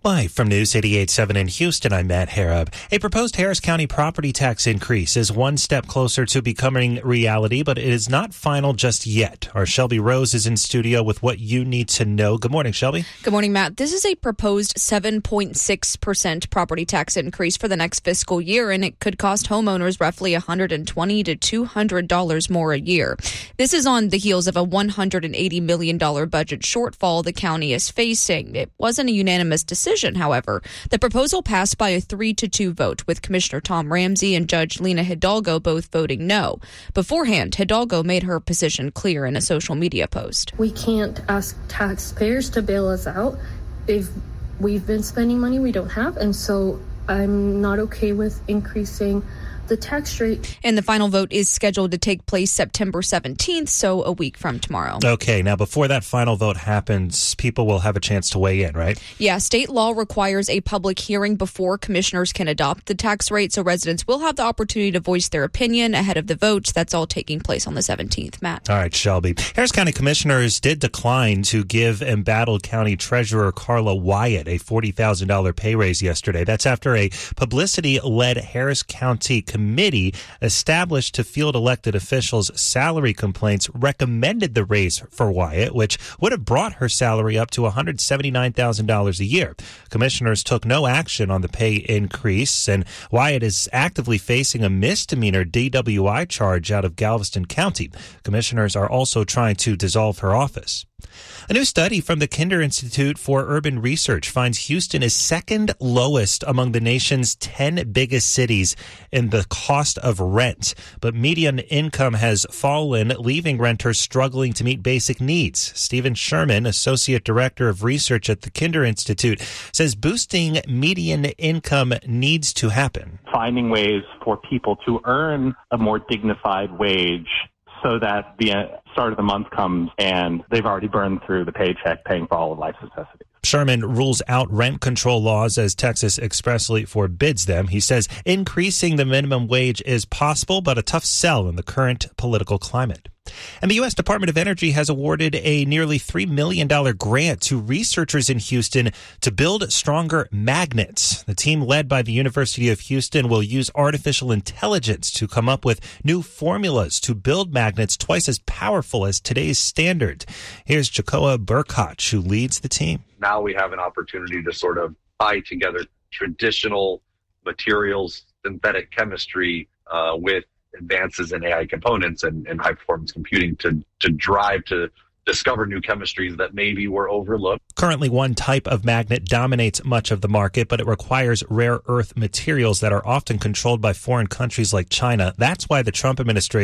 Live from News 88.7 in Houston, I'm Matt Harab. A proposed Harris County property tax increase is one step closer to becoming reality, but it is not final just yet. Our Shelby Rose is in studio with what you need to know. Good morning, Shelby. Good morning, Matt. This is a proposed 7.6% property tax increase for the next fiscal year, and it could cost homeowners roughly $120 to $200 more a year. This is on the heels of a $180 million budget shortfall the county is facing. It wasn't a unanimous decision. However, the proposal passed by a 3-2 vote, with Commissioner Tom Ramsey and Judge Lina Hidalgo both voting no. Beforehand, Hidalgo made her position clear in a social media post. We can't ask taxpayers to bail us out if we've been spending money we don't have, and so I'm not okay with increasing the tax rate. And the final vote is scheduled to take place September 17th, so a week from tomorrow. Okay, now before that final vote happens, people will have a chance to weigh in, right? Yeah, state law requires a public hearing before commissioners can adopt the tax rate, so residents will have the opportunity to voice their opinion ahead of the vote. That's all taking place on the 17th, Matt. All right, Shelby. Harris County commissioners did decline to give embattled County Treasurer Carla Wyatt a $40,000 pay raise yesterday. That's after a publicity-led Harris County committee established to field elected officials' salary complaints recommended the raise for Wyatt, which would have brought her salary up to $179,000 a year. Commissioners took no action on the pay increase, and Wyatt is actively facing a misdemeanor DWI charge out of Galveston County. Commissioners are also trying to dissolve her office. A new study from the Kinder Institute for Urban Research finds Houston is second lowest among the nation's 10 biggest cities in the cost of rent. But median income has fallen, leaving renters struggling to meet basic needs. Stephen Sherman, Associate Director of Research at the Kinder Institute, says boosting median income needs to happen. Finding ways for people to earn a more dignified wage so that the start of the month comes and they've already burned through the paycheck paying for all of life's necessities. Sherman rules out rent control laws as Texas expressly forbids them. He says increasing the minimum wage is possible, but a tough sell in the current political climate. And the U.S. Department of Energy has awarded a nearly $3 million grant to researchers in Houston to build stronger magnets. The team, led by the University of Houston, will use artificial intelligence to come up with new formulas to build magnets twice as powerful as today's standard. Here's Jacoa Burkach, who leads the team. Now we have an opportunity to sort of tie together traditional materials, synthetic chemistry, with advances in AI components and high-performance computing to drive to discover new chemistries that maybe were overlooked. Currently, one type of magnet dominates much of the market, but it requires rare earth materials that are often controlled by foreign countries like China. That's why the Trump administration